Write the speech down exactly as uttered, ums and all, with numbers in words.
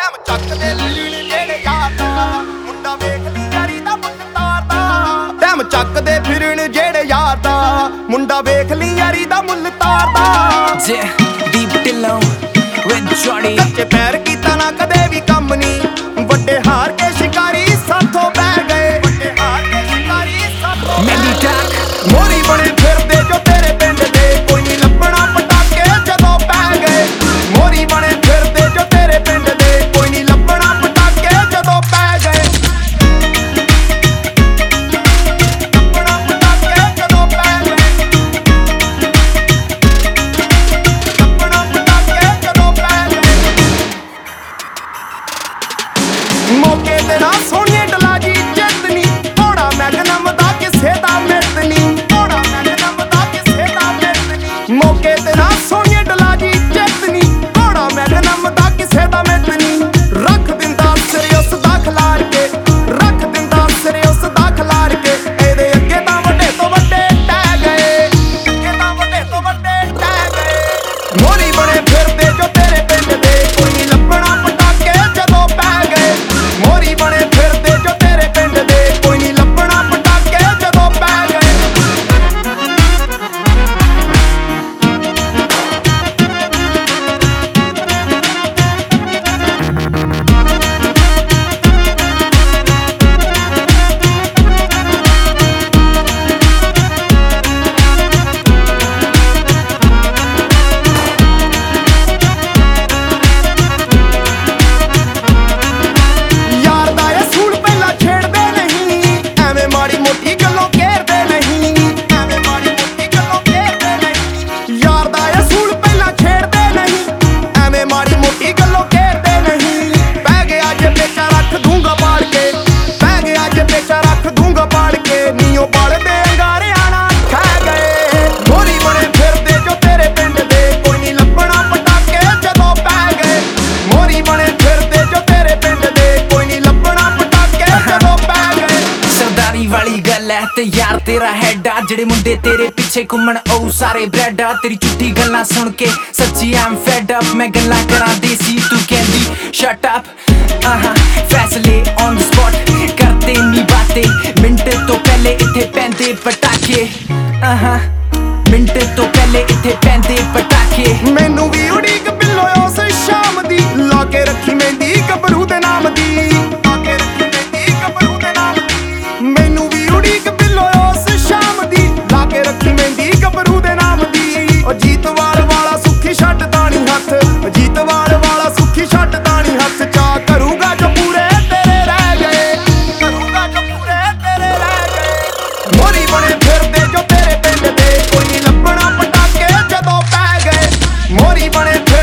time ਚੱਕਦੇ ਫਿਰਨ ਜਿਹੜੇ ਯਾਰ ਦਾ ਮੁੰਡਾ ਵੇਖ ਲਈ ਯਾਰੀ ਦਾ ਮੁੱਲ ਤਾਰਦਾ ਟਾਈਮ ਚੱਕਦੇ ਫਿਰਨ ਜਿਹੜੇ ਯਾਰ ਦਾ ਮੁੰਡਾ ਵੇਖ ਲਈ ਯਾਰੀ ਦਾ ਮੁੱਲ ਤਾਰਦਾ Deep Dillow with Jordy ਕੱਚੇ ਪੈਰ ਕੀਤਾ ਨਾ ਕਦੇ ਵੀ ਕੰਮ ਨਹੀਂ ਵੱਡੇ ਹਾਰ ਕੇ ਸ਼ਿਕਾਰੀ ਸਾਥੋਂ ਬਹਿ ਗਏ ਵੱਡੇ ਹਾਰ ਕੇ ਸ਼ਿਕਾਰੀ ਸਾਥੋਂ Melly Duck ਮੋਰੀ ਬਣੇ ਫਿਰਦੇ ਜੋ ਤੇਰੇ ਪਿੰਡ ਦੇ ਕੋਈ ਨਹੀਂ ਲੱਭਣਾ ਪਟਾਕੇ ਜਦੋਂ ਪੈ ਗਏ ਮੋਰੀ ਬਣੇ ਫਿਰਦੇ ਜੋ ਤੇਰੇ ਪਿੰਡ ਦੇ ਕੋਈ ਨਹੀਂ ਲੱਭਣਾ ਪਟਾਕੇ ਜਦੋਂ ਪੈ ਗਏ ਲੱਭਣਾ ਪਟਾਕੇ ਜਦੋਂ ਪੈ ਗਏ ਲੱਭਣਾ ਪਟਾਕੇ ਜਦੋਂ ਪੈ ਗਏ ਮੌਕੇ ਤੇ ਨਾ ਸੋਹਣੇ ਡਲਾ ਜੀ ਜਿੱਤ ਨੀ ਥੋੜਾ ਮੈਗਨਮ ਦਾ ਕਿਸੇ ਦਾ ਮਿੱਤ ਨੀ ਥੋੜਾ ਮੈਗਨਮ ਦਾ ਕਿਸੇ ਦਾ ਮਿੱਤ ਨੀ ਮੌਕੇ ਤੇ ਨਾ ਸੋਹਣੇ ਡਲਾ ਜੀ ਜਿੱਤ ਨੀ ਥੋੜਾ ਮੈਗਨਮ ਦਾ ਕਿਸੇ ਦਾ ਮਿੱਤ ਨੀ ਰੱਖ ਦਿੰਦਾ ਸਿਰ ਉਸ ਦਾ ਖਿਲਾਰ ਕੇ ਰੱਖ ਦਿੰਦਾ ਸਿਰ ਉਸ ਦਾ ਖਿਲਾਰ ਕੇ ਇਹਦੇ ਅੱਗੇ ਤਾਂ ਵੱਡੇ ਤੋਂ ਵੱਡੇ ਟਹਿ ਗਏ ਅੱਗੇ ਤਾਂ ਵੱਡੇ ਤੋਂ ਵੱਡੇ ਟਹਿ ਗਏ ਮੋਰੀ ਬਣੇ ਫਿਰਦੇ ਜੋ ਤੇਰੇ ਪਿੰਡ ਦੇ ਕੋਈ ਨਹੀਂ ਲੱਭਣਾ ਪਟਾਕੇ ਜਦੋਂ ਪੈ ਗਏ ਮੋਰੀ ਬਣੇ ਫਿਰਦੇ ਜੋ ਤੇਰੇ ਪਿੰਡ ਦੇ ਕੋਈ ਨਹੀਂ ਲੱਭਣਾ ਪਟਾਕੇ ਜਦੋਂ ਪੈ ਗਏ ਯਾਰ ਦਾ ਇਹ ਸੂਲ ਪਹਿਲਾਂ ਛੇੜਦੇ ਨਹੀਂ ਐਵੇਂ ਮਾੜੀ ਮੋਟੀ ਗੱਲੋਂ ਘੇਰਦੇ ਨਹੀਂ ਐਵੇਂ ਮਾੜੀ ਮੋਟੀ ਗੱਲੋਂ ਘੇਰਦੇ ਨਹੀਂ ਯਾਰ ਦਾ ਇਹ ਸੂਲ ਪਹਿਲਾਂ ਛੇੜਦੇ ਨਹੀਂ ਐਵੇਂ ਮਾੜੀ ਮੋਟੀ ਗੱਲੋਂ ਘੇਰਦੇ ਨਹੀਂ ਪੈ ਗਿਆ ਜੇ ਪੇਚਾ ਰੱਖ ਦੂੰਗਾ ਪਾੜ ਕੇ ਪੈ ਗਿਆ ਜੇ ਪੇਚਾ ਰੱਖ ਦੂੰਗਾ ਪਾੜ ਕੇ ਨੀਓ ਬਲਦੇ ਅੰਗਾਰਿਆਂ ਨਾਲ ਖਹਿ ਗਏ ਮੋਰੀ ਬਣੇ ਫਿਰਦੇ ਜੋ ਤੇਰੇ ਪਿੰਡ ਦੇ ਕੋਈ ਨਹੀਂ ਲੱਭਣਾ ਪਟਾਕੇ ਜਦੋਂ ਪੈ ਗਏ ਮੋਰੀ ਬਣੇ ਫਿਰਦੇ ਜੋ ਤੇਰੇ ਪਿੰਡ ਦੇ ਕੋਈ ਨਹੀਂ ਲੱਭਣਾ ਪਟਾਕੇ ਜਦੋਂ ਪੈ ਗਏ ਸਰਦਾਰੀ ਵਾਲੀ ਗੱਲ ਐ ਤੇ ਯਾਰ ਤੇਰਾ ਹੈਡ ਆ ਜਿਹੜੇ ਮੁੰਡੇ ਤੇਰੇ ਪਿੱਛੇ ਘੁੰਮਣ ਉਹ ਸਾਰੇ ਬ੍ਰੈਡ ਆ ਤੇਰੀ ਝੂਠੀ ਗੱਲਾਂ ਸੁਣ ਕੇ ਸੱਚੀ ਐਮ ਫੈਡ ਅਪ ਮੈਂ ਗੱਲਾਂ ਕਰਾਂ ਦੇਸੀ ਤੂੰ ਕਹਿੰਦੀ ਸ਼ਟ ਅਪ ਆਹਾਂ ਫੈਸਲੇ ਔਨ ਦ ਸਪੌਟ ਕਰਦੇ ਨੀ ਬਾਤੇ ਮਿੰਟ ਤੋਂ ਪਹਿਲੇ ਇੱਥੇ ਪੈਂਦੇ ਪਟਾਕੇ ਆਹਾਂ ਮਿੰਟ ਤੋਂ ਪਹਿਲੇ ਇੱਥੇ ਪੈਂਦੇ ਪਟਾਕੇ ਮੈਨੂੰ ਵੀ ਉਡੀਕ ਬਿੱਲੋ ਉਸ ਸ਼ਾਮ ਦੀ ਲਾ ਕੇ ਰੱਖੀ ਮਹਿੰਦੀ ਗੱਭਰੂ ਦੇ ਨਾਮ ਦੀ ਲਾ ਕੇ ਰੱਖੀ ਮਹਿੰਦੀ ਗੱਭਰੂ ਦੇ ਨਾਮ ਦੀ ਮੈਨੂੰ ਵੀ ਉਡੀਕ ਬਿੱਲੋ ਉਸ ਸ਼ਾਮ ਦੀ ਲਾ ਕੇ ਰੱਖੀ ਮਹਿੰਦੀ ਗੱਭਰੂ ਦੇ ਨਾਮ ਦੀ ਉਹ ਜੀਤਵਾਲ ਵਾਲਾ ਸੁੱਖੀ ਛੱਡਦਾ ਨੀ ਹੱਥ ਉਹ ਜੀਤਵਾਲ ਵਾਲਾ ਸੁੱਖੀ ਛੱਡਦਾ ਨੀ ਹੱਥ ਚਾ ਕਰੂਗਾ ਜੋ ਪੂਰੇ ਤੇਰੇ ਰਹਿ ਗਏ ਕਰੂਗਾ ਜੋ ਪੂਰੇ ਤੇਰੇ ਰਹਿ ਗਏ ਮੋਰੀ ਬਣੇ ਫਿਰਦੇ ਜੋ ਤੇਰੇ ਪਿੰਡ ਦੇ ਕੋਈ ਨਹੀਂ ਲੱਭਣਾ ਪਟਾਕੇ ਜਦੋਂ ਪੈ ਗਏ ਮੋਰੀ ਬਣੇ